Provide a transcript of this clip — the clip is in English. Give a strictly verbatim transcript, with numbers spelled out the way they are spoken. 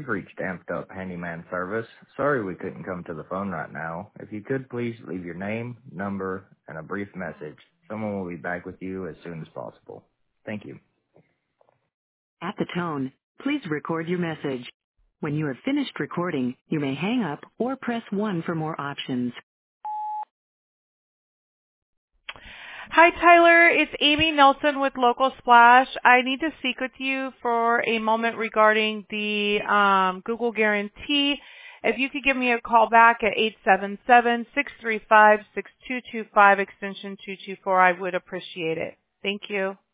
You've reached Amped Up Handyman Service. Sorry we couldn't come to the phone right now. If you could please leave your name, number, and a brief message. Someone will be back with you as soon as possible. Thank you. At the tone, please record your message. When you have finished recording, you may hang up or press one for more options. Hi, Tyler. It's Amy Nelson with Local Splash. I need to speak with you for a moment regarding the um, Google Guarantee. If you could give me a call back at eight seven seven, six three five, six two two five, extension two two four, I would appreciate it. Thank you.